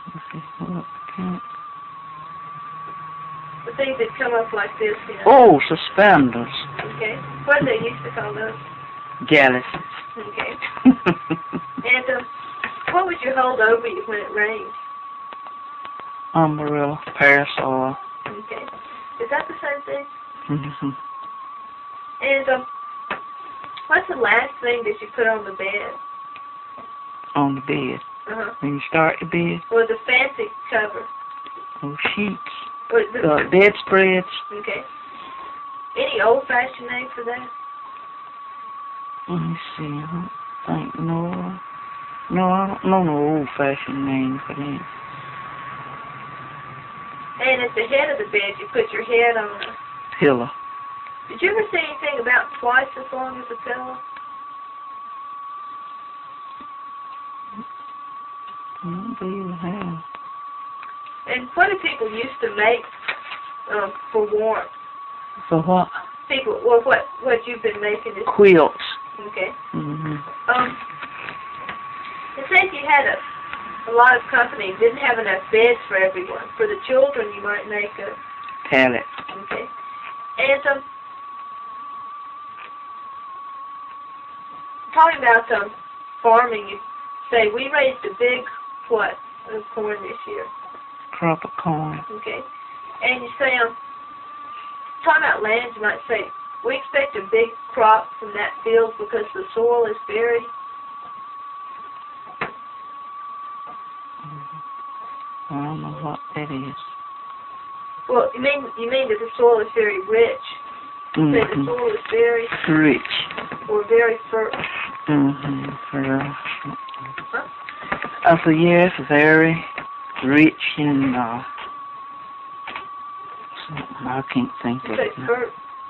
The things that come up like this, you know. Oh, suspenders. Okay. What do they used to call those? Galluses. Okay. And what would you hold over you when it rained? Umbrella, parasol. Okay. Is that the same thing? Mm-hmm. And what's the last thing that you put on the bed? On the bed. Uh-huh. When you start the bed. Or the fancy cover? Oh, sheets. Or the bedspreads. Okay. Any old-fashioned name for that? Let me see. I don't think no, I don't know no old-fashioned name for that. And at the head of the bed, you put your head on a pillow. Did you ever see anything about twice as long as a pillow? I don't believe I have. And what do people used to make for warmth? For what? People, well, what you've been making is quilts. Okay. Mhm. It says you had a lot of companies didn't have enough beds for everyone. For the children, you might make a pallet. Okay. And talking about farming, you say we raised a big what of corn this year? Crop of corn. Okay. And you say talking about land, you might say we expect a big crop from that field because the soil is very I don't know what that is. Well, you mean that the soil is very rich. Mm-hmm. Say the soil is very rich. Or very fertile. Mm-hmm. Huh? I said yes, very rich in something I can't think of it now.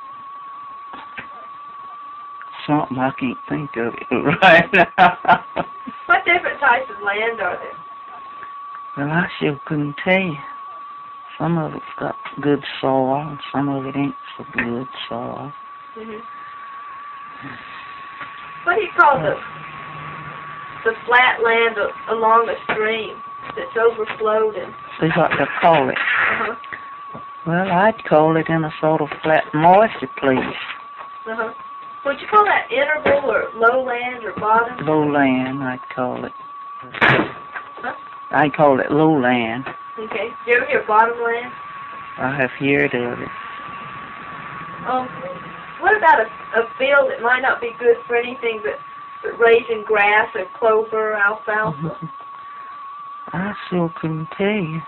Something I can't think of it right now. What different types of land are there? Well, I sure couldn't tell you. Some of it's got good soil, and some of it ain't so good soil. Mm-hmm. What do you call the flat land along a stream that's overflowed and? See what they call it? Uh-huh. Well, I'd call it in a sort of flat, moisty place. Uh-huh. Would you call that interval or lowland or bottom? Lowland, I'd call it. Huh? I call it lowland. Okay. Do you ever hear bottomland? I have heard of it. What about a field that might not be good for anything but raising grass or clover or alfalfa? I still couldn't tell you.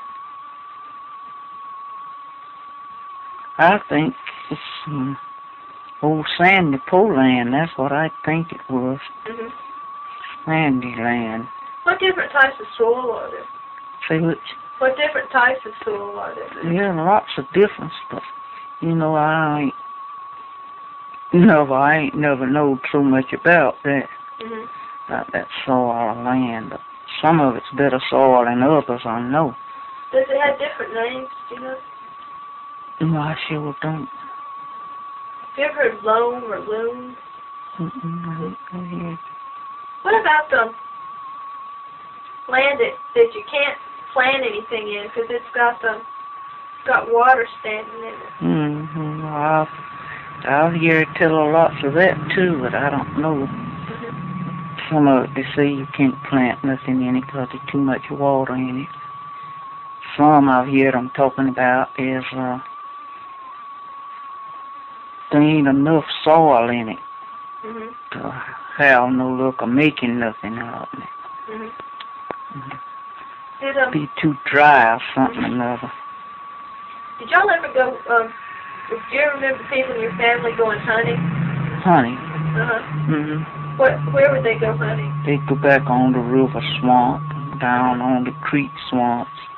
I think it's old sandy poland. That's what I think it was. Mm-hmm. Sandy land. What different types of soil are there? See which? What different types of soil are there? Yeah, lots of different stuff. You know, I ain't never known too much about that. Mm-hmm. About that soil or land. But some of it's better soil than others, I know. Does it have different names, do you know? No, I sure don't. Have you ever heard of loam or loom? Mm-hmm. What about the land that you can't plant anything in because it's got water standing in it? Mm-hmm. I'll hear tell lots of that too, but I don't know. Mm-hmm. Some of it they say you can't plant nothing in it because there's too much water in it. Some I've heard them talking about is there ain't enough soil in it mm-hmm. to have no luck of making nothing out of it. Mm-hmm. Mm-hmm. Be too dry or something or another. Did y'all ever go, do you ever remember people in your family going hunting? Hunting? Uh-huh. Mm-hmm. Where would they go hunting? They'd go back on the river swamp, down on the creek swamps.